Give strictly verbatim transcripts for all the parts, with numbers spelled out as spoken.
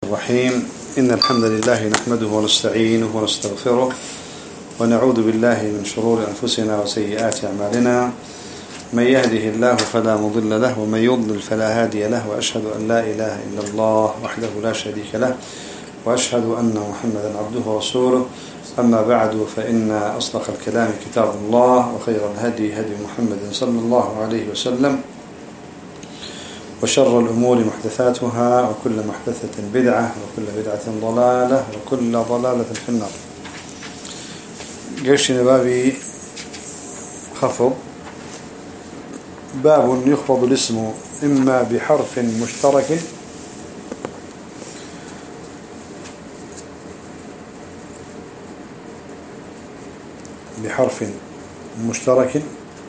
الرحيم. إن الحمد لله نحمده ونستعينه ونستغفره ونعوذ بالله من شرور أنفسنا وسيئات أعمالنا. من يهده الله فلا مضل له ومن يضلل فلا هادي له، وأشهد أن لا إله إلا الله وحده لا شريك له، وأشهد أن محمدا عبده ورسوله. أما بعد، فإن أصدق الكلام كتاب الله، وخير الهدي هدي محمد صلى الله عليه وسلم، وشر الأمور محدثاتها، وكل محدثة بدعة، وكل بدعة ضلالة، وكل ضلالة في النار. قشنا بابي خفض، باب يخفض الاسم إما بحرف مشترك بحرف مشترك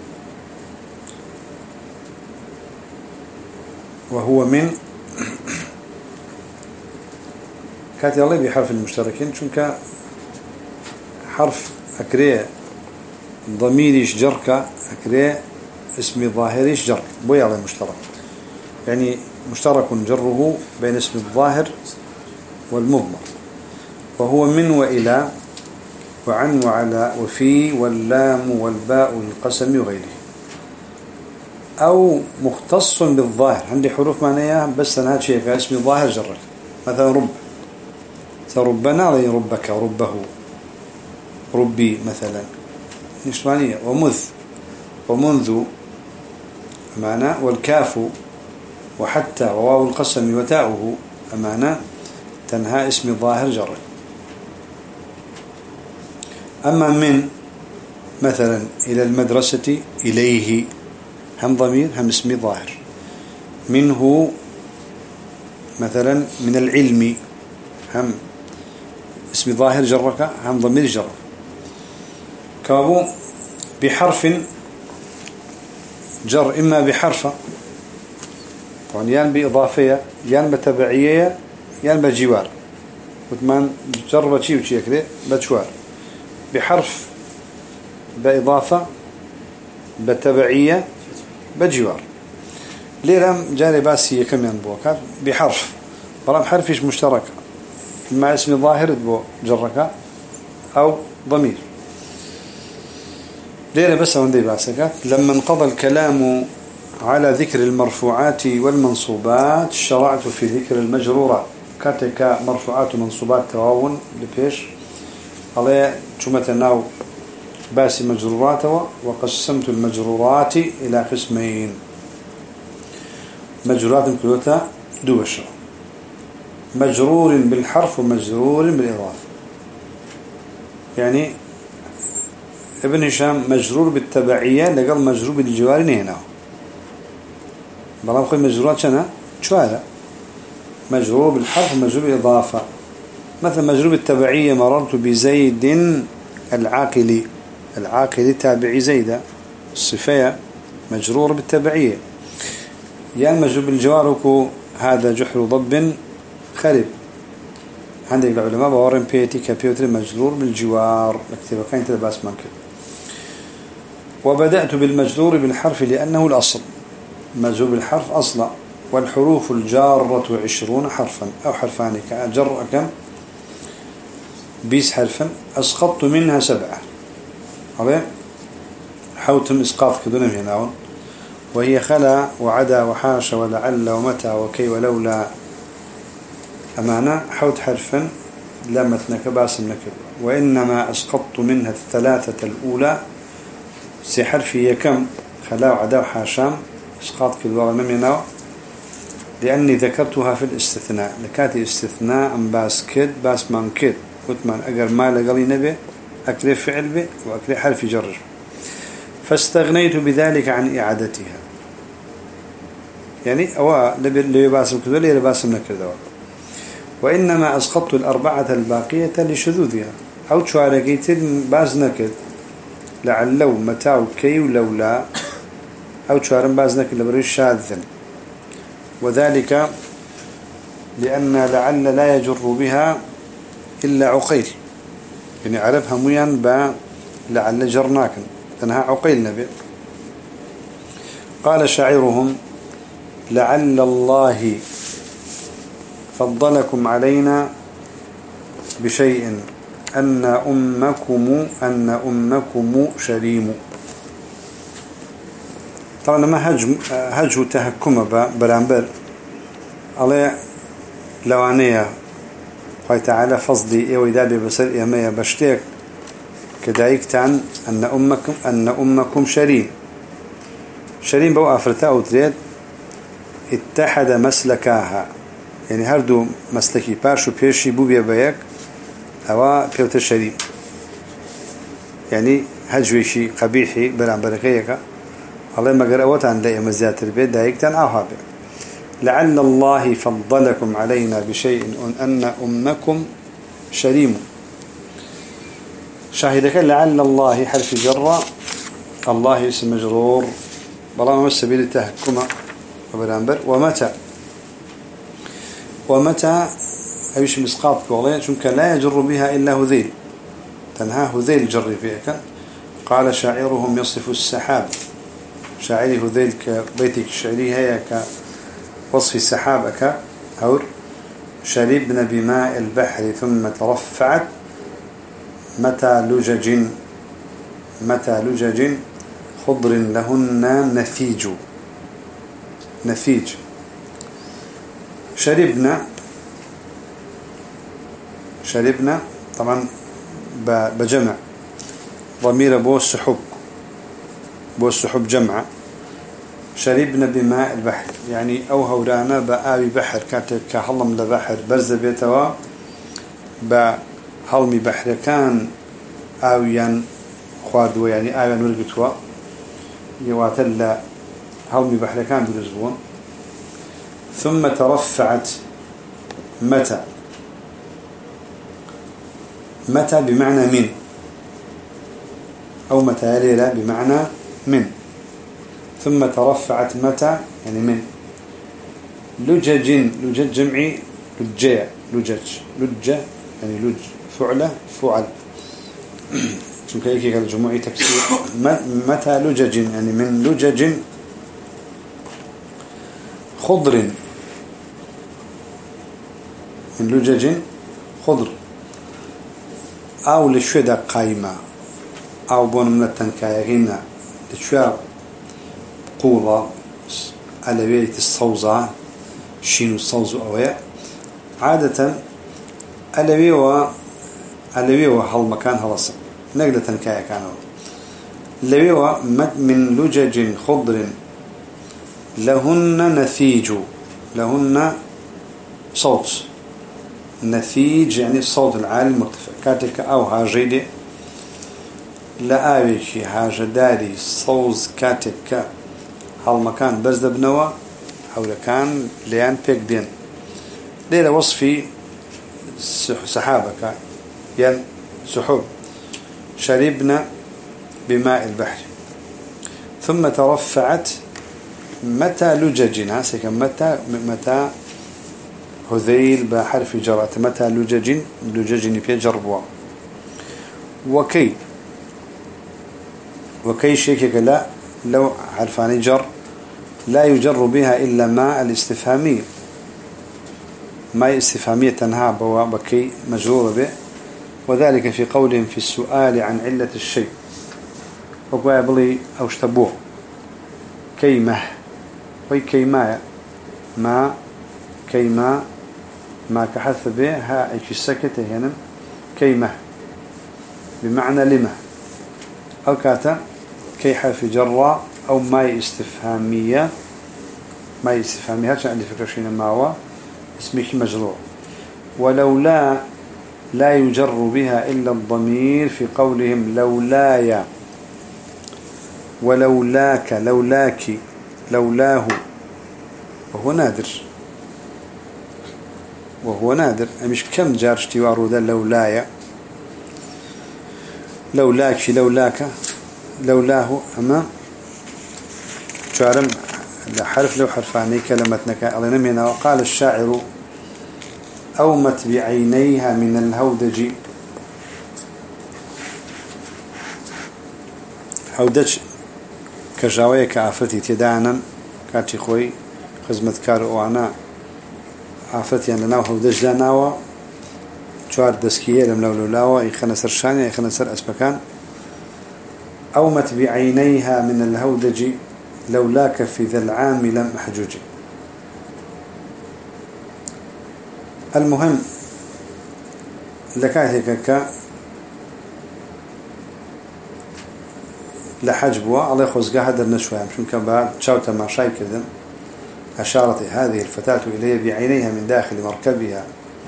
وهو من كاتي الله بحرف المشتركين، شنك حرف أكريه ضميريش جرك أكريه اسم ظاهريش جرك بوي على المشترك، يعني مشترك جره بين اسم الظاهر والمضمر، وهو من وإلى وعن وعلى وفي واللام والباء والقسم وغيره، أو مختص بالظاهر. عندي حروف معناها بس أنا هذا شيء كاسم ظاهر جرك، مثلا رب، ربنا لي ربك ربه ربي مثلا، إيش معنيه؟ ومذ ومنذ معنى، والكاف وحتى وواو القسم وتاؤه معنى تنهى اسم ظاهر جرك. أما من مثلا إلى المدرسة إليه هم ضمير هم اسم ظاهر. منه مثلا من العلم هم اسم ظاهر جرك هم ضمير جرك. كابو بحرف جر إما بحرف طبعا يان بإضافية يان بتبعية يان بجوار، وثمان جر بشي وشي كده بجوار، بحرف بإضافة بتبعية بجوار. ليرم جاري باسي كم ينبوكات بحرف برام حرفش مشترك مع اسم ظاهر بو جرك أو ضمير. ليرة بس عندي باسكات. لما انقضى الكلام على ذكر المرفوعات والمنصوبات شرعت في ذكر المجرورات. كاتك مرفوعات ومنصوبات تواون لبيش على جملة ناو باسي مجرورات، وقسمت المجرورات إلى قسمين: مجرورات كلها دوشة، مجرور بالحرف ومجرور بالإضافة. يعني ابن هشام مجرور بالتبعية لقال مجرور بالجوار هنا، بلام خي مجرورات شنا شوالة، مجرور بالحرف ومجرور بالإضافة. مثلا مجرور بالتبعية: مررت بزيد العاقل، العاقل تابعي زيدة، الصفية مجرور بالتبعية. يعني مجرور بالجوار هذا جحر ضب خرب. عندك العلماء بورن بيتي كبيوتر مجرور بالجوار مكتبه كان تلباس منكب. وبدأت بالمجرور بالحرف لأنه الأصل، مجرور بالحرف أصلا. والحروف الجارة عشرون حرفا أو حرفان، كأجر كم بيس حرفا، أسقطت منها سبعة. عليه حوتم إسقاط كدون هنا، وهي خلا وعدا وحاش ولعل ومتى وكي ولولا. أمانة حوت حرفا لا متنك باسم نكب. وإنما أسقطت منها الثلاثة الأولى، سي حرفي كم خلا وعدا وحاشام إسقاط كدوا نمينا، لأني ذكرتها في الاستثناء. لكاتي استثناء أم باس كد باس من كد وثمان أجر ما لقلي نبي أكري فعل به وأكري حرف جر، فاستغنيت بذلك عن إعادتها. يعني أو اللي باسم كذا اللي باسم نكذا. وإنما أسقطت الأربعة الباقية لشذوذها، أو شوارقيت باز نكد لعلو متى وكي ولولا، أو شوارن باز نكد لبريش شاذا. وذلك لأن لعل لا يجر بها إلا عقيل، يعني عرفها ميان با لعل جرناك تنها عقيل نبي. قال شاعرهم: لعل الله فضلكم علينا بشيء أن أمكم أن أمكم شريم. طبعا ما هج هج تهكم برامبر على لوانية قال تعالى فضلي ويدابي بسر إيمية بشتيك كذلك تان أن أمكم أن أمكم شريم. شريم بو أفرتا وتريد اتحد مسلكاها يعني هردو مسلكي باشو بيشي بو بيبايك أو بيوت الشريم يعني هجويشي قبيحي بلعن بركيك الله ما قرأوت عن لأي مزيات البيت دايكتان أو هابع. لعل الله فضلكم علينا بشيء أن أمكم شريم. شاهدك لعل الله حرف جرة الله اسم مجرور بلا ما السبيل التهكم وبرامبر. ومتى ومتى أيش مسقاط كولين شنك لا يجر بها إلا هذيل تنهى هذيل جر فيك. قال شاعرهم يصف السحاب شاعري هذيل كبيتك الشعري هي كوصف السحاب كأور. شربنا بماء البحر ثم ترفعت متى لجج متى لجج خضر لهن نفيج. نفيج شربنا شربنا طبعا بجمع ضمير بو السحب بو السحب جمع. شربنا بماء البحر يعني أو هورانا بآوي بحر كانت كهلم لبحر برز بيتوا بهلمي بحر كان آويا خواردوا يعني آويا ورقتوا يواتل هلمي بحر كان برزبون. ثم ترفعت متى متى بمعنى من أو متى ليلة بمعنى من. ثم ترفعت متى يعني من. لجج لجج جمعي لجة لجج لجة يعني لج فعلة فعل شو كيف قال جمعي تفسير. متى لجج يعني من لجج خضر من لجج خضر أو لشدة قايمة أو بون من التنكايغين لشوى قوة على الصوزة شين الصوز أوياء عادة ألوية ألوية هالمكان هالص نقدر تنكايا كانوا لوية من لجج خضر لهن نثيج لهن صوت نثيج يعني الصوت العالي المرتفع كاتك أو هاجيدي لا آويشي هاجداري صوز كاتك هالمكان برز بنوا أو لكان ليان بيك دين ليلة وصفي سحابك يعني سحب. شربنا بماء البحر ثم ترفعت متى لججنا سيكون متى متى هذيل بحرف جرة متى لجج لجج في جربوا. وكي وكي شيكك لا لو حرفان جر لا يجر بها إلا ما الاستفهامية ما استفهامية تنهى بكي مجرور به. وذلك في قولهم في السؤال عن علة الشيء وقوى بلي أو اشتبوه كيمه وي كيما ما كيما ما كحث به ها ايش السكت هنا كيمه بمعنى لما أو كاتا كي حرف جرة أو ما استفهامية ما استفهامية هاتش عندي فكرة شيء ما هو اسمه مجرور. ولولا لا يجر بها إلا الضمير في قولهم لولايا ولولاك لولاك لولاه وهو نادر وهو نادر مش كم جار اشتواره ذا لولايا لولاك لولاك لولاه. أما شعرم حرف لو حرفاني كلمتنا الله نمينا. وقال الشاعر أومت بعينيها من الهودج هودج كجاوية كعفتي تدانا كاتي خوي خزمت كار وانا عافتيان لناو هودج داناوا شوار دسكية لم لو لولاوا يخنا سرشانيا يخنا سر أسبكان أومت بعينيها من الهودج لولاك في ذا العام لم أحجوجي. المهم لكاتك لحجبوا على خزقة هذا النشوة مشون كان بعد شوت مع شاي كذا. أشارت هذه الفتاة إليه بعينيها من داخل مركبها.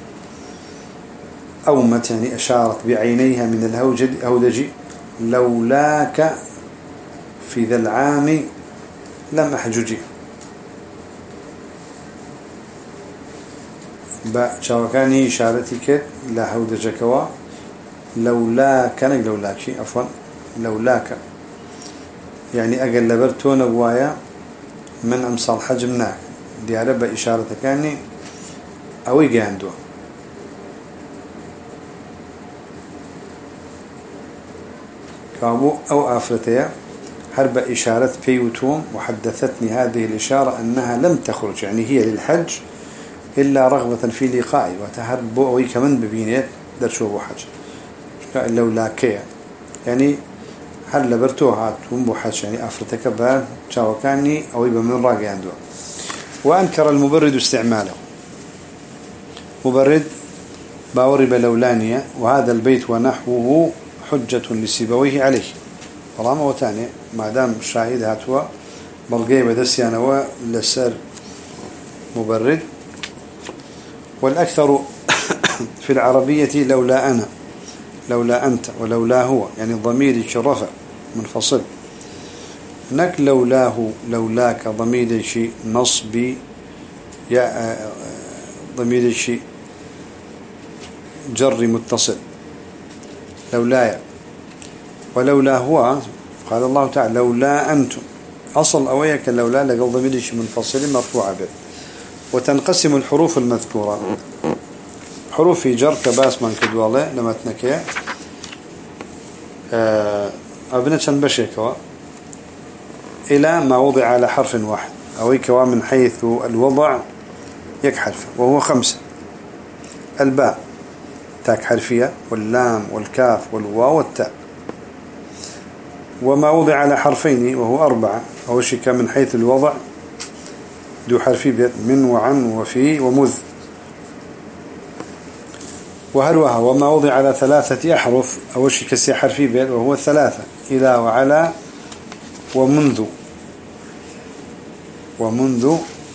أومت يعني أشارت بعينيها من الهودج لولاك في ذا العام لم أحججي. با شاوكاني إشارتك لا هودجكوا لولاك نق لولاكي عفوا لولاك يعني أقل لبرتون بوايا من أمصال حجمنا ديارة بإشارتك يعني أوي جاندو كابو أو آفرتيا هرب إشارة بيوتوم وحدثتني هذه الإشارة أنها لم تخرج يعني هي للحج إلا رغبة في لقائي وتهرب أوي كمان ببينات درشوا بحج لولاكيا يعني هل لبرتوها تنبو حج يعني أفرتك بان شاوكاني أو يبقى من راقي عنده. وأنكر المبرد استعماله مبرد باورب لولانية وهذا البيت ونحوه حجة لسيبويه عليه طالما وتاني ما دام الشاهد هاتوا بلقي بدسيانا لسر مبرد. والأكثر في العربية لولا أنا لولا أنت ولولا هو يعني ضمير شرفة منفصل. هناك لولاه لولاك ضمير شيء نصبي يا ضمير شيء جر متصل لولاي. ولولا هو قال الله تعالى لولا أنتم أصل أويك لولا لقل ضمير شيء منفصل مرفوع به. وتنقسم الحروف المذكورة حروف جر كباس من كدوالة لما تنكيه أبنتشن بشيكوا إلى ما وضع على حرف واحد أو كوا من حيث الوضع يك حرف وهو خمسة. الباء تاك حرفية واللام والكاف والواو والتاء. وما وضع على حرفين وهو أربعة أو شيء من حيث الوضع دو حرفي بيت من وعن وفي ومذ. وهلوها وما وضع على ثلاثة أحرف أول شيء كسي حرفي بيت وهو الثلاثة إلى وعلى ومنذ ومنذ.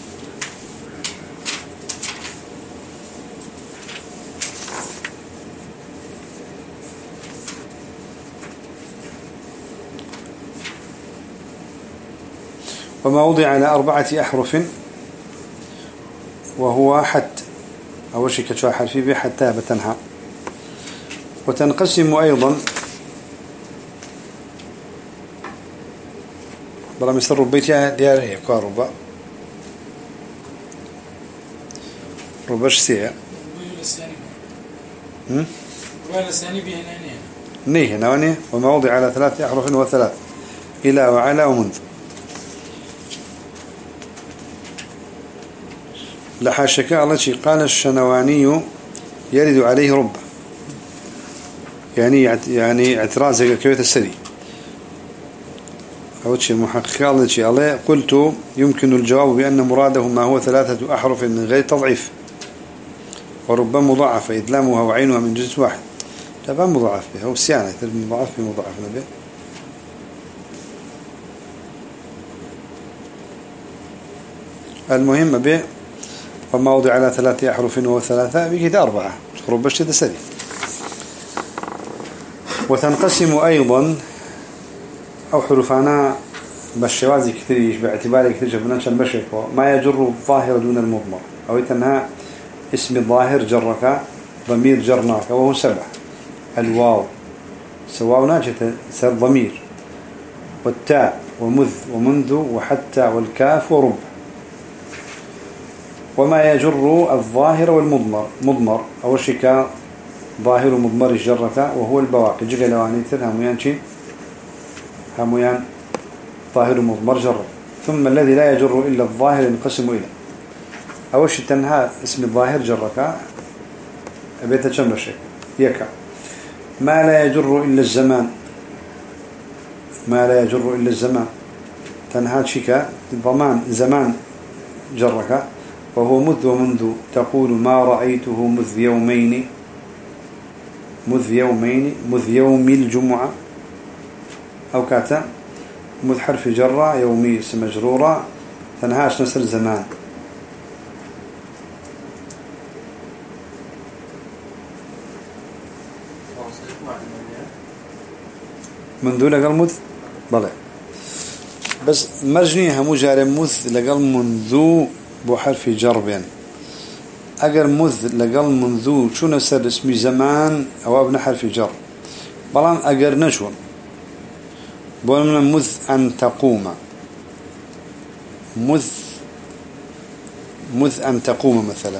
وما وضع على أربعة أحرف وهو حتى أول شيء كتشوى حرفي به حتى بتنها. وتنقسم أيضا بلا مستر ربيتها ديارية كاربا رباش سيا نيه نواني. وما وضع على ثلاثة أحرف وثلاث إلى وعلى ومنذ. لحاشك الله شيء قال الشنواني يرد عليه ربع يعني يعني اعتراض زي كويت السري أو شيء محقق الله شيء الله قلت يمكن الجواب بأن مراده ما هو ثلاثة أحرف من غير تضعيف وربما مضاعفة إدلامها وعينها من جزء واحد. طبعا مضاعف به هو السيانة مضاعف بمضاعف به. المهم به وما وضع على ثلاثة أحرف وثلاثة بكده أربعة ربش تسري. وتنقسم أيضا أو حروفنا بالشوازي كثير باعتبار كثير جبناش البشر ما يجر الظاهر دون المضمر أو يتنها اسم الظاهر جرك ضمير جرناك وهو سبع. الواو سواونا سر ضمير والتاء ومذ ومنذ وحتى والكاف ورب. وما يجر الظاهر والمضمر مضمر أول شيء ظاهر مضمر الجرة وهو البواقي جغل وانيتر هميان شيء هميان ظاهر مضمر جرة. ثم الذي لا يجر إلا الظاهر ينقسم إلى أوش تنها اسم الظاهر جرك أبيت كم شيء يكا ما لا يجر إلا الزمان ما لا يجر إلا الزمان تنها شكا ضمان زمان جرك وهو مذ ومنذ تقول ما رأيته مذ يومين مذ يومين مذ يوم الجمعة أو كاتا مذ حرف جرة يومي اسم مجرورة تنهاش نسر زمان منذ لقل مذ بلى بس مرجنيها مجار مذ لقل منذ بحرف جرب أجر مذ لقل منذ شو نسر اسمي زمان أو ابن حرف جر بلان أجر نشون بولنا مذ أن تقوم مذ مذ أن تقوم مثلا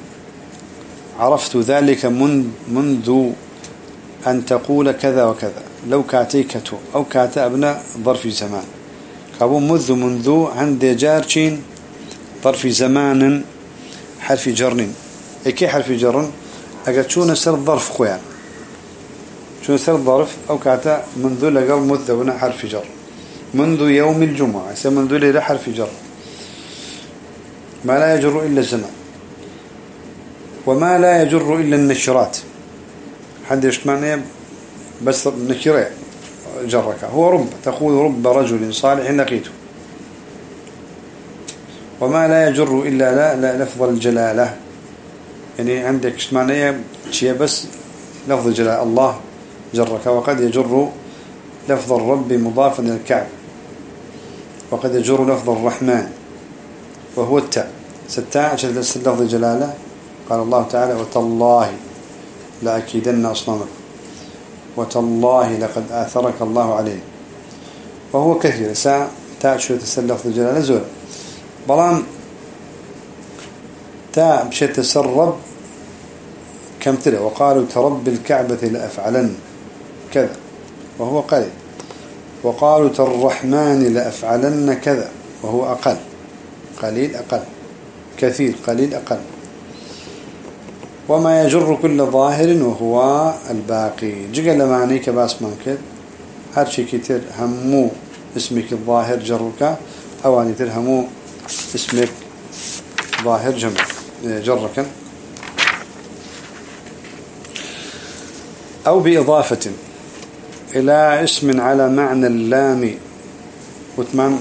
عرفت ذلك من منذ أن تقول كذا وكذا لو كاتيكته أو كات أبناء ظرف زمان كابو مذ منذ عند جارشين ظرف زمان حرف جرن كي حرف جرن أجد شو نسر ظرف خويا شو نسر ظرف أو كاتا منذ لقل مذ هنا حرف جر منذ يوم الجمعة يسمى منذ لي حرف جر ما لا يجر إلا الزمان وما لا يجر إلا النشرات حد يشتمعني بس نكرة جرك هو رب تقول رب رجل صالح لقيته وما لا يجر إلا لا, لا لفظ الجلالة يعني عندك معنى شيء بس لفظ الجلالة الله جرك وقد يجر لفظ الرب مضافا إلى الكعب وقد يجر لفظ الرحمن وهو التاء ستاء لفظ الجلالة قال الله تعالى وتالله لأكيدن أصنامك وتالله لقد آثرك الله عليه وهو كثير ساعة تاء شو تسل لفظ الجلالة زول بلان تاء بشيء تسرب كم ترى وقالوا ترب الكعبة لأفعلن كذا وهو قليل وقالوا تالرحمن لأفعلن كذا وهو أقل قليل أقل كثير قليل أقل وما يجر كل ظاهر وهو الباقي جقل معنيك باس مانكد هرشي كتير همو اسمك الظاهر جرك أو أن ترهمو اسمك ظاهر جمع جرك أو بإضافة إلى اسم على معنى اللام وثمان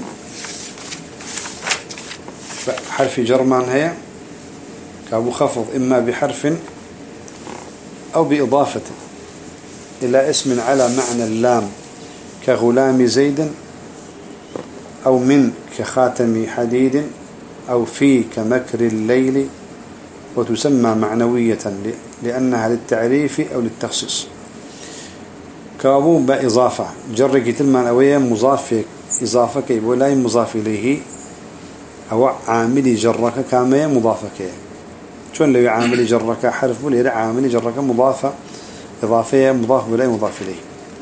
حرف جرمان هي كابو خفض إما بحرف أو بإضافة إلى اسم على معنى اللام كغلام زيد أو من كخاتم حديد أو في كمكر الليل وتسمى معنوية لأنها للتعريف أو للتخصيص كابو بإضافة جرك تلمان أوية مضاف إضافة كيبولاي مضاف إليه أو عامل جرك كامية مضافة شون لو عامل جرك حرف ولا عامل جرك مضافة إضافية مضاف إليه مضاف إليه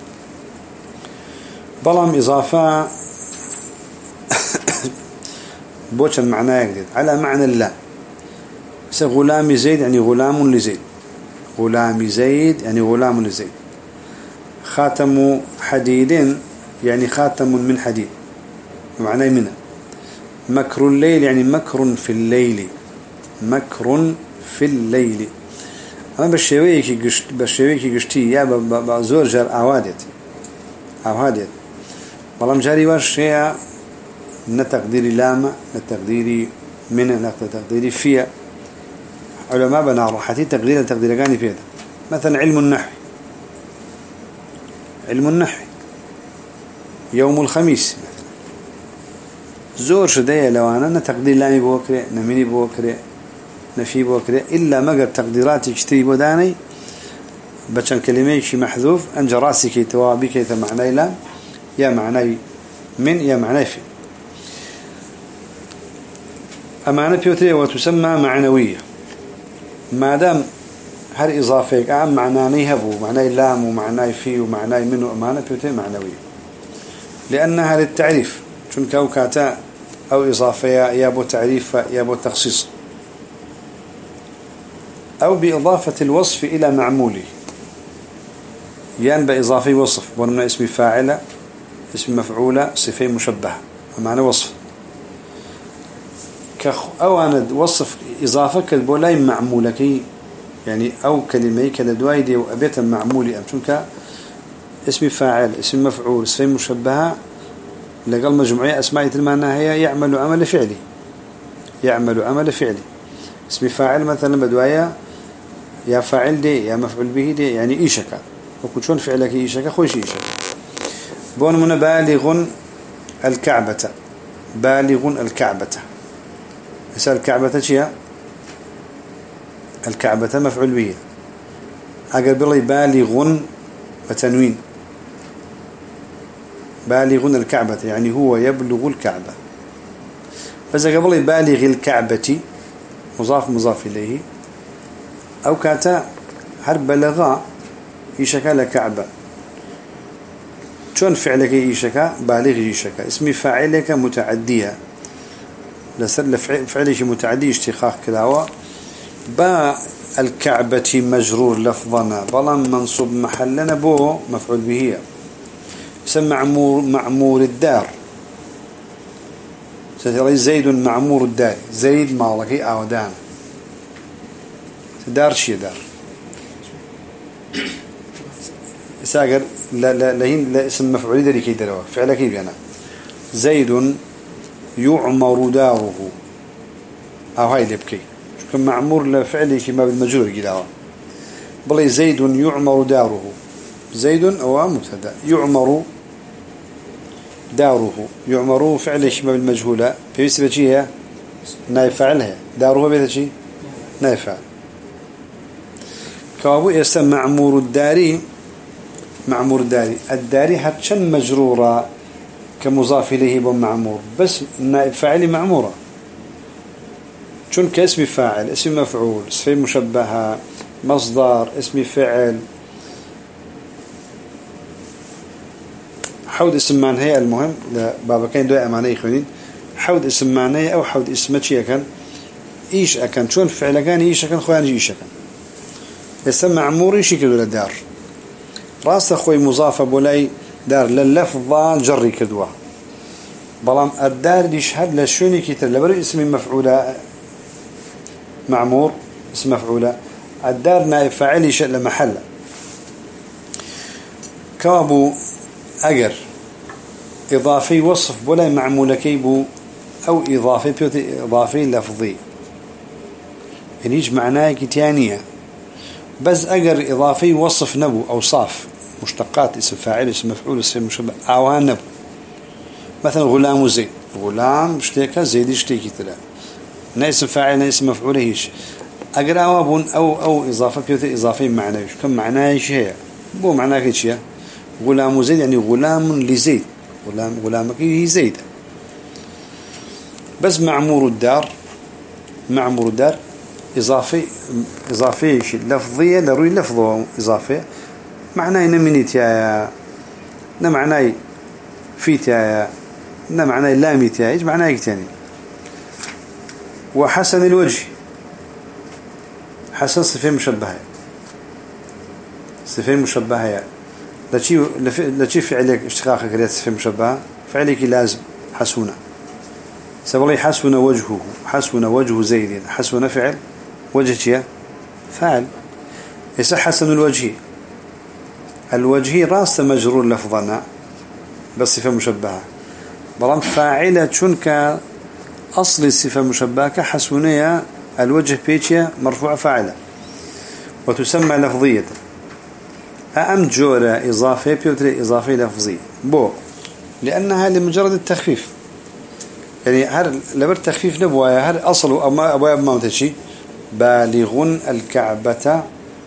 بلام إضافة بوش المعنى جديد على معنى الله غلام زيد يعني غلام لزيد غلام زيد يعني غلام لزيد خاتم حديد يعني خاتم من حديد معناه منه مكر الليل يعني مكر في الليل مكر في الليل أما بالشويكي قشت بالشويكي قشتي يا بزور جر أوادت أوادت والله مجاري وش نتقديري لاما نتقديري من نتقديري فيها علماء بنا راحتي تقدير تقدير كاني فيها مثلا علم النحو علم النحو يوم الخميس زور شدية لو أنا تقدير لامي بوكري نميني بوكري نفي بوكري إلا ما قد تقديراتي كتري بوداني بچن كلمة شي محذوف أنج راسي كي توابي كي معناي لا يا معناي من يا معناي في أمانة بيوتري وتسمى معنوية ما دام هر إضافيك أعم معناني هبو معناي لام ومعناي في ومعناي منه أمانة بيوتري معنوية لأنها للتعريف شن كوكاتا أو إضافية يابو تعريف يابو تخصيص أو بإضافة الوصف إلى معموله، يان بإضافة وصف ونمنا اسم فاعلة اسم مفعولة صفة مشبهة معنى وصف كخ أو أنا وصف إضافة كالبولاي معمولة يعني أو كلمة كالدواي دي وأبيت معمولي أم شنك اسم فاعل اسم مفعول صفة مشبهة لقال مجموعية أسماء المعنى هي يعمل عمل فعلي يعمل عمل فعلي اسم فاعل مثلا بدوايا يا فاعل دي يا مفعول به دي يعني إيشك وكل شون فعلك إيشك خوش إيشك بون من بالغ الكعبة بالغ الكعبة مثال الكعبة شيء الكعبة مفعول به أقرب الله بالغ وتنوين بالغ الكعبة يعني هو يبلغ الكعبة فإذا قبل بالغ الكعبة مضاف مضاف إليه أو كاتا هرب بلغا يشكى لكعبة شون فعلك يشكى بالغ يشكى اسم فاعلك متعدية لسر فعلك متعدي اشتقاق كلاوة با الكعبة مجرور لفظنا بلا منصوب محلنا بو مفعول به يسمى معمور معمور الدار سترى زيد معمور الدار زيد مالكي أودان دار شي دار ساقر لا لا لهين لا اسم مفعول داري كي دروا فعل كيف يعني زيد يعمر داره أو هاي لبكي شو معمور لفعله كما بالمجرور كده بل زيد يعمر داره زيد أو مبتدا يعمر داره يعمر فعله كما بالمجهولة في شيء نائب فاعلها داره بيت شيء نائب فاعل كابو يسمى معمور الداري معمور الداري الداري حتشن مجرورة كمضاف إليه بمعمور بس نائب فاعل معمورة شون كاسم فاعل اسم مفعول صفة مشبهة مصدر اسم فعل حود اسم معنى المهم بابا كان دواء معنى يخونين حود اسم معنى أو حود اسم شيء كان إيش أكن شون فعل كان إيش أكن خوان إيش أكن اسم معمور إيش كده للدار راس أخوي مضاف بولاي دار لللفظة جري كدوه بلام الدار يشهد لشوني كتير لبرو اسم مفعولة معمور اسم مفعولة الدار نائب فاعل يشأ لمحل كابو أجر إضافي وصف بولاي معمولة كيبو أو إضافي بيوتي إضافي لفظي يعني يج معناه كتانية بس أجر إضافي وصف نبو أو صاف مشتقات اسم فاعل اسم مفعول اسم مشبه أوان نبو مثلا غلام زيد غلام اشتيكا زيد اشتيكي تلا نا اسم فاعل نا اسم مفعول هيش أجر أوابون أو أو إضافة بيوتي إضافي معناه كم معناه إيش هي بو معناه كيش هي غلام زيد يعني غلام لزيد غلام غلامك هي زيد بس معمور الدار معمور الدار إضافي إضافي شيء لفظية لروي لفظه إضافي معناه نمنيت يا نا معناه فيت يا نا معناه لاميت يا إيش معناه كتاني وحسن الوجه حسن صفة مشبهة صفة مشبهة لشي لشي فعلك اشتقاقك ريت صفة مشبهة فعلك لازم حسونة سبلي حسن وجهه حسن وجه زيد حسن فعل وجه فعل يصح حسن الوجه الوجه راس مجرور لفظنا بس صفة مشبهة برام فاعلة شنك أصل الصفة مشبهة كحسنية الوجه بيتشيا مرفوع فاعلة وتسمى لفظية أم جورة إضافية بيوتري إضافية لفظية بو لأنها لمجرد التخفيف يعني هر لبر تخفيف نبوة هر أصل أما أبواب ما متشي بالغ الكعبة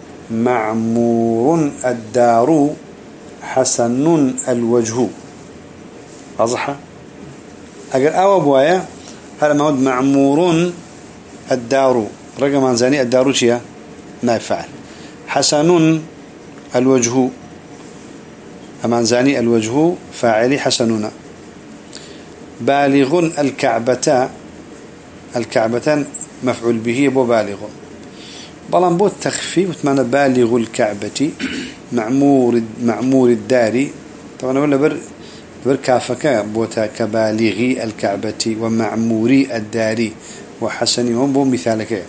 معمور الدار حسن الوجه أصحى أجر أو أبويا هذا ما هو معمور الدار رقم انزاني الدار شيء نائب فاعل حسن الوجه أمانزاني الوجه فاعلي حسنون بالغ الكعبة الكعبة مفعول به بو بالغ بلان بوت تخفيف وتمنى بالغ الكعبة معمور معمور الدار طبعا ولا بر بر كافك بوتا كبالغي الكعبة ومعموري الدار وحسنهم بو مثالك.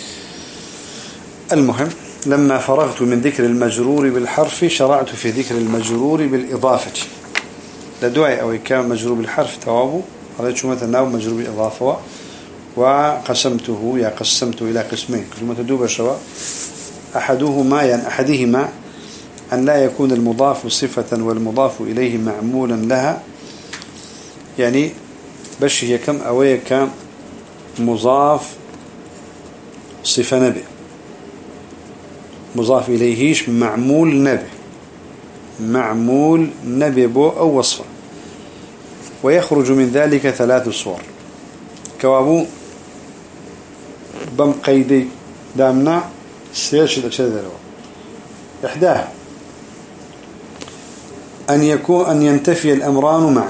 المهم لما فرغت من ذكر المجرور بالحرف شرعت في ذكر المجرور بالإضافة. لدعي أو كان مجرور بالحرف توابه هذا شو مثلا ناو مجرور بالإضافة وقسمته يا قسمته إلى قسمين كلمة تدوب الشواء أحدهما يعني أحدهما أن لا يكون المضاف صفة والمضاف إليه معمولا لها يعني بش هي كم أوي كم مضاف صفة نبي مضاف إليهش معمول نبي معمول نبي بو أو وصفه ويخرج من ذلك ثلاث صور كوابو بم قيدي دامنا سيرشد أشد إحداها أن يكون أن ينتفي الأمران معا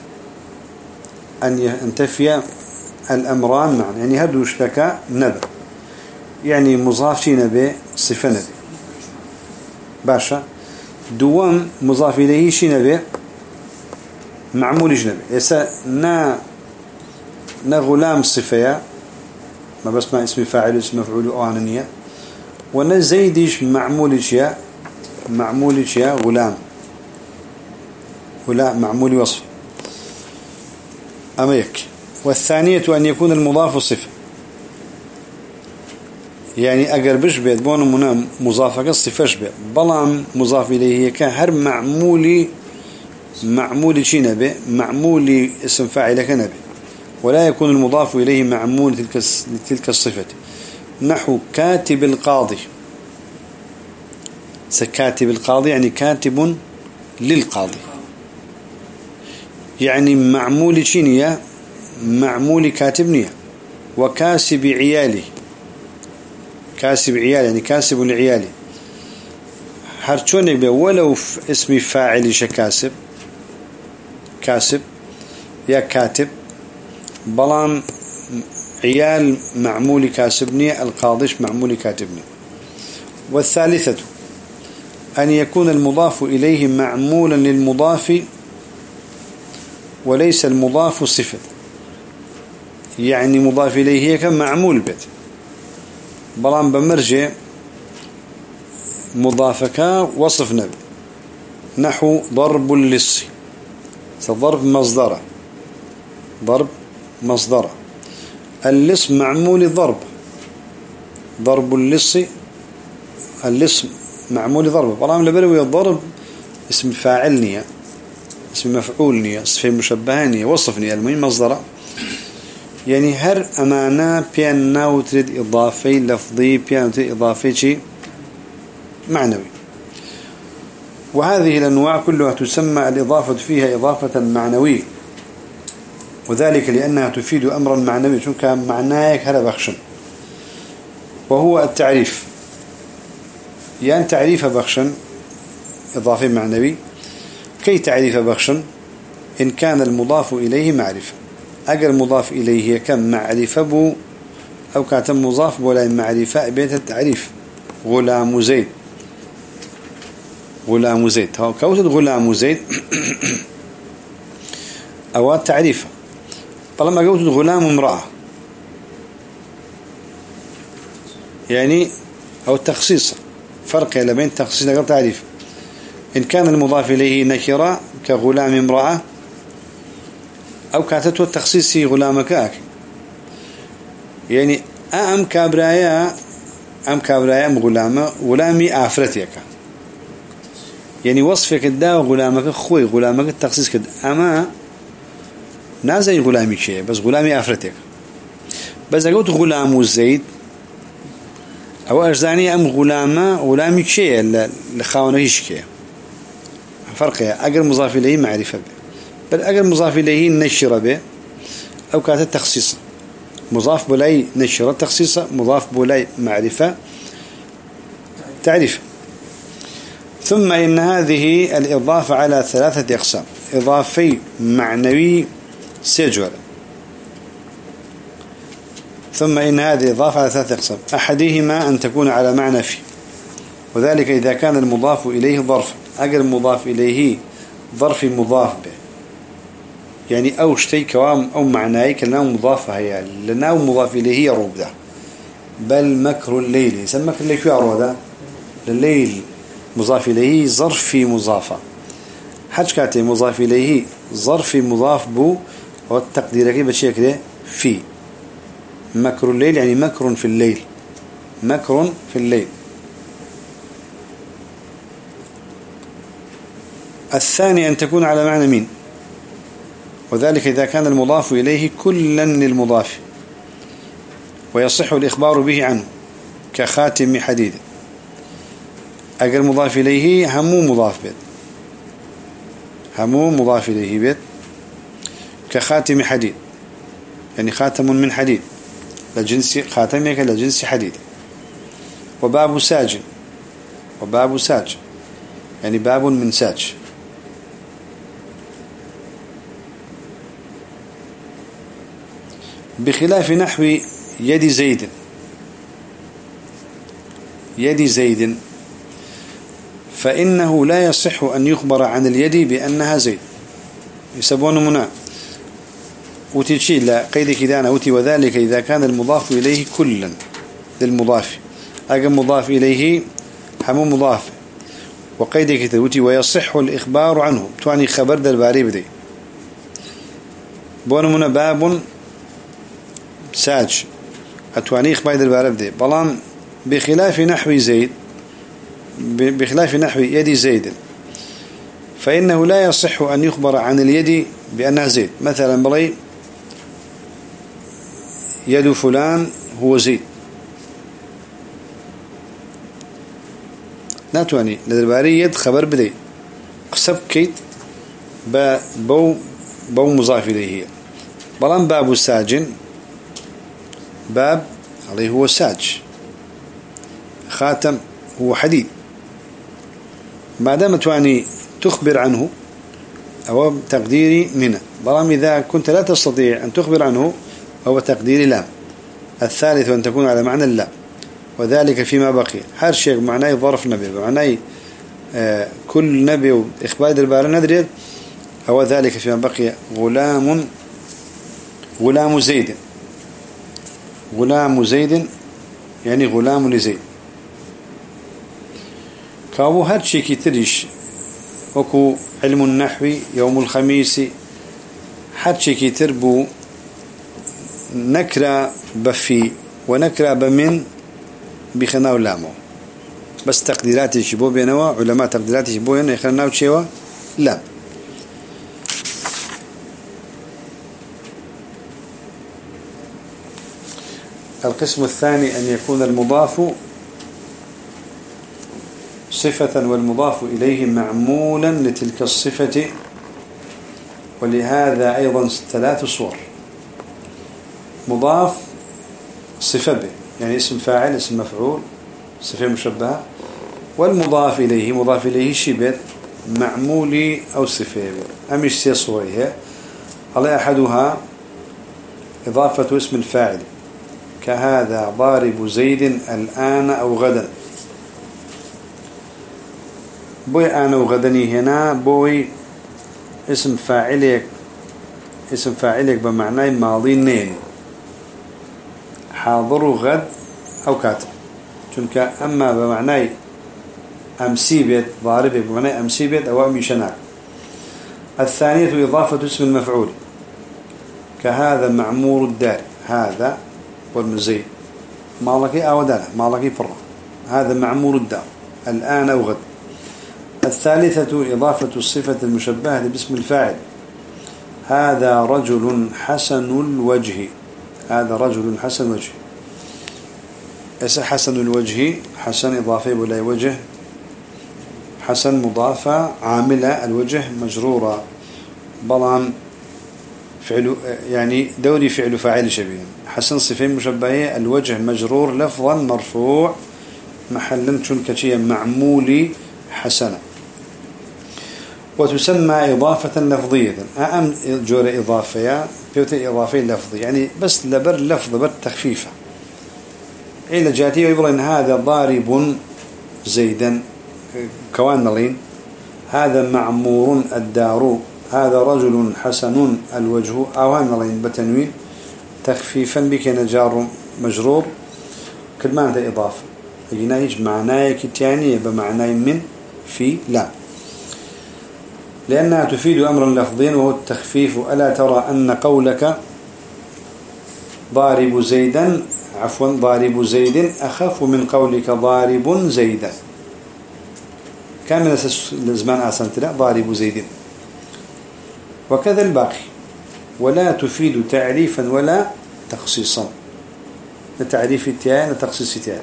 أن ينتفي الأمران معا يعني هدو اشتكى نبي يعني مضاف نبي صفة نبي باشا دوام مضاف إليه شي نبي معمول نبي يسا نا نا غلام صفة ما بس ما اسم فاعل اسم مفعول أوانية ونا زيدش معمول شيء معمول شيء غلام ولا معمول وصف أما يك. والثانية أن يكون المضاف صفة يعني أقربش بيت بون منا مضافك الصفة بيت بلام مضاف إليه كان هر معمولي معمول شي نبي معمول اسم فاعل نبي ولا يكون المضاف إليه معمول تلك تلك الصفة نحو كاتب القاضي سكاتب القاضي يعني كاتب للقاضي يعني معمول شينية معمول كاتبنية وكاسب عيالي كاسب عيالي يعني كاسب لعيالي هرشون يبقى ولو اسم فاعل شكاسب كاسب يا كاتب بلان عيال معمول كاسبني القاضيش معمول كاتبني. والثالثة أن يكون المضاف إليه معمولا للمضاف وليس المضاف صفة يعني مضاف إليه كم معمول بيت بلان بمرجع مضافك وصف نبي نحو ضرب اللص ضرب مصدره ضرب مصدره اللص معمول ضرب ضرب اللص اللص معمول ضرب بلان لبلوي الضرب اسم فاعلني اسم مفعولني صفة مشبهانية وصفني المهم مصدره يعني هر أمانة بيان ناو تريد إضافي لفظي بيان تريد إضافي شيء معنوي. وهذه الأنواع كلها تسمى الإضافة فيها إضافة معنوية وذلك لأنها تفيد أمرا معنوي شو كان معناك هذا بخشن وهو التعريف يعني تعريف بخشن إضافي معنوي كي تعريف بخشن إن كان المضاف إليه معرفة أجر مضاف إليه كم معرفة بو أو كاتم مضاف ولا معرفة بيت التعريف غلام زيد غلام زيد هو كوت غلام زيد أو التعريف طالما قلت غلام امرأة يعني أو التخصيص فرق بين تخصيص وغير تعريف إن كان المضاف إليه نكرة كغلام امرأة أو كاتته التخصيص غلامك أك يعني أم كابرايا أم كابرايا أم غلامة غلامي آفرتك يعني وصفك الدا غلامك خوي غلامك التخصيص كده أما نازي غلامي شيء بس غلامي آفرتك بس قلت غلام زيد أو أجزاني أم غلامة غلامي شيء لخاونه شيء فرق يا أجر مضاف إليه معرفة به بل أجر مضاف إليه نشر به أو كانت التخصيص مضاف بلاي نشر التخصيص مضاف بلاي معرفة تعريف. ثم إن هذه الإضافة على ثلاثة أقسام إضافي معنوي سجل ثم إن هذه إضافة على ثلاثة أقسام. أحدهما أن تكون على معنى في، وذلك إذا كان المضاف إليه ظرفا. أجل المضاف إليه ظرف مضاف به، يعني أو شتي كوام أو معناه كلام مضاف هي لأنه مضاف إليه يروب ده. بل مكر الليل يسمى مكر الليل شو يعرض ده الليل مضاف إليه ظرف مضافة. حج كاتي مضاف إليه ظرف مضاف بو، والتقدير كيف بشيء كده في مكر الليل يعني مكر في الليل، مكر في الليل. الثاني أن تكون على معنى مين، وذلك إذا كان المضاف إليه كلا للمضاف ويصح الإخبار به عنه كخاتم حديد. أجل مضاف إليه همو مضاف بيت، همو مضاف إليه بيت كخاتم حديد، يعني خاتم من حديد لجنس خاتمك لجنس حديد. وباب ساج، وباب ساج يعني باب من ساج. بخلاف نحو يد زيد، يد زيد فإنه لا يصح أن يخبر عن اليد بأنها زيد، يسبون منا وتشيل لا قيد كدانا وتي. وذلك إذا كان المضاف إليه كلا للمضاف، أجل مضاف إليه حمو مضاف وقيد كده وتي ويصح الإخبار عنه، تواني خبر دالباري بدي بون منا باب ساج أتواني إخبار دالباري بدي. بلان بخلاف نحو زيد، بخلاف نحو يد زيد فإنه لا يصح أن يخبر عن اليد بأنها زيد. مثلا بلي يد فلان هو زيد، لا تواني لدرباري يد خبر بدي قسب كيت بو بو مضاف إليه. بلان باب الساجن باب عليه هو ساج، خاتم هو حديد، ما دام تواني تخبر عنه أو تقديري منه. بلان إذا كنت لا تستطيع أن تخبر عنه هو تقديري لام. الثالث أن تكون على معنى اللام، وذلك فيما بقي. هر شيء معناه ظرف نبي، معناه آه كل نبي وإخبار البار ندري. هو ذلك فيما بقي غلام، غلام زيد، غلام زيد يعني غلام لزيد. كابو هر شيء كتريش وكو علم النحو يوم الخميس، هر شيء كتربو نكرة بفي ونكرة بمن بخناو لامو، بس تقديراتي شبو بينوا علماء تقديراتي شبو ين يخناو شيوا لام. القسم الثاني أن يكون المضاف صفة والمضاف إليه معمولا لتلك الصفة، ولهذا أيضا ثلاث صور: مضاف صفة به يعني اسم فاعل اسم مفعول صفة مشبهة، والمضاف إليه مضاف إليه شبه معمولي أو صفة أمش سيصوره. على أحدها إضافة اسم الفاعل كهذا ضارب زيد الآن أو غدا. بوي أنا وغدني هنا بوي اسم فاعلك، اسم فاعلك بمعنى ماضي نين حاضر غد أو كاتب، چونك أما بمعنى أمسي بيت ضارب بمعنى أمسي بيت أو أمي شناك. الثانية إضافة اسم المفعول كهذا معمور الدار، هذا والمزيد مالكي أو دار مالكي فرة، هذا معمور الدار الآن أو غد. الثالثة إضافة الصفة المشبهة باسم الفاعل، هذا رجل حسن الوجه، هذا رجل حسن الوجه. إيش حسن الوجه؟ حسن إضافة ولا وجه، حسن مضافة عاملة، الوجه مجرورة بلان فعل يعني دوري فعل فاعل شبيه. حسن صفة مشبهة، الوجه مجرور لفظا مرفوع محلا شنكشيا معمولي حسنة. وتسمى إضافة لفظية. أم جور إضافية بيوتي إضافية لفظية يعني بس لبر لفظ بر تخفيفة. إلى جاتي يقول إن هذا ضارب زيدا كوان لين، هذا معمور الدار، هذا رجل حسن الوجه، أوان لين بتنوين تخفيفا بك نجار مجرور كلمة إضافة هنا يجي معناه كتانية بمعنى من في لا، لأنها تفيد أمرا لفظيا وهو التخفيف. ألا ترى أن قولك ضارب زيدا عفوا ضارب زيد أخف من قولك ضارب زيدا، كان من الزمان أسنت لا ضارب زيد. وكذا الباقي، ولا تفيد تعريفا ولا تخصيصا، لتعريف التيان وتخصيص التيان.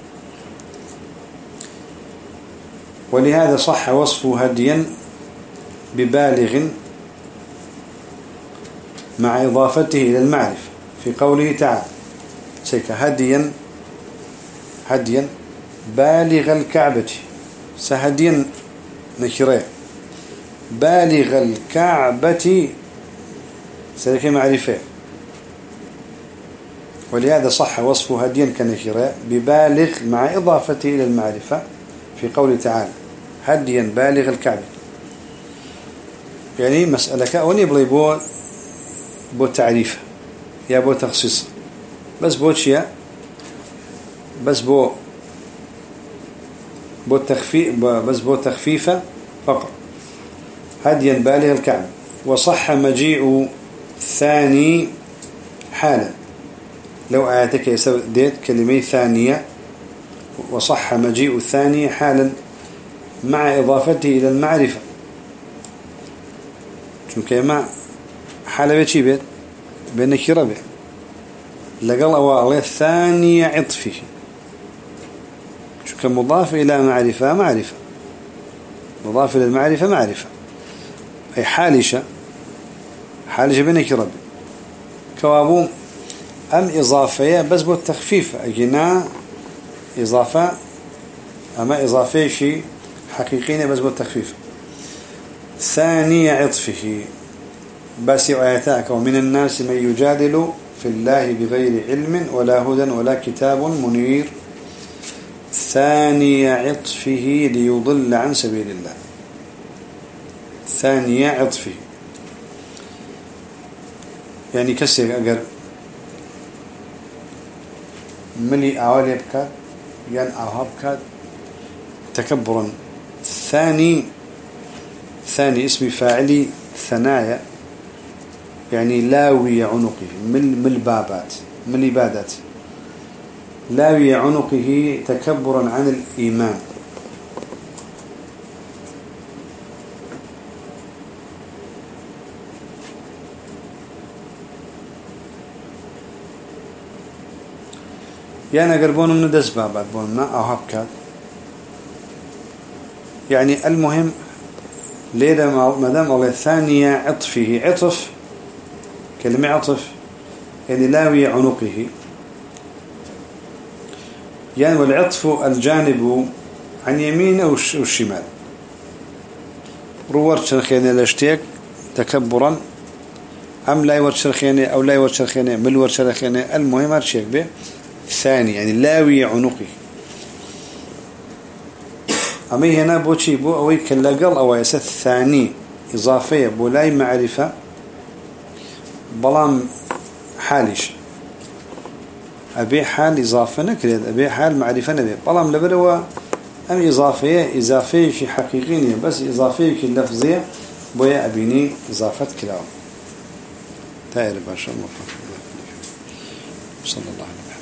ولهذا صح وصفه هديا ببالغ مع إضافته إلى المعرفة في قوله تعالى سيك هديا هديا بالغ الكعبة، سهديا نكره بالغ الكعبة سيك معرفة. ولهذا صح وصفه هديا كنكره ببالغ مع إضافته إلى المعرفة في قوله تعالى هديا بالغ الكعبة. يعني مسألة كأوني بلي بو بو تعريف يا بو تخصيص بس بو شيء بس بو بو تخفيف بس بو تخفيفة فقط هديا بالغ الكعبة. وصح مجيء ثاني حالا، لو آياتك يسوي ديت كلمة ثانية وصح مجيء الثاني حالا مع إضافته إلى المعرفة، چونك ما حالة بيتشي بيت بنكرة بيت لقل أوالي ثانية عطفه، چونك مضاف إلى معرفة معرفة مضاف إلى المعرفة معرفة أي حالشة حالشة بنكرة بيت. كوابو أم إضافية بس بو التخفيف أجنا إضافة أما إضافية شيء حقيقية بس بو التخفيف. ثاني عطفه بس آياتك ومن الناس من يجادل في الله بغير علم ولا هدى ولا كتاب منير ثاني عطفه ليضل عن سبيل الله. ثاني عطفه يعني كسر أجر ملي أولي بكات ين أوهبكات تكبرا. ثاني ثاني اسم فاعلي ثنايا يعني لاوي عنقه من من البابات من الإبادات لاوي عنقه تكبرا عن الإيمان. يعني قربون من دس بابات بوننا أو هبكات يعني المهم ليلة مدام الله ثانية عطفه عطف كلمة عطف يعني لاوي عنقه يعني والعطف الجانب عن يمين أو الشمال روار شرخيني لاشتيك تكبرا أم لا يور شرخيني أو لا يور شرخيني ملور شرخيني المهم هرشيك به ثاني يعني لاوي عنقه. أمي هنا بوشي بو أوي كاللقل أو يسا الثاني إضافية بولاي معرفة بلام حالش أبي حال إضافة نكريد أبي حال معرفة نبي بلام لبروا أم إضافية إضافية في حقيقية بس إضافية في اللفظية بويا أبيني إضافة كلاو تائر باشا الله صلى الله عليه وسلم.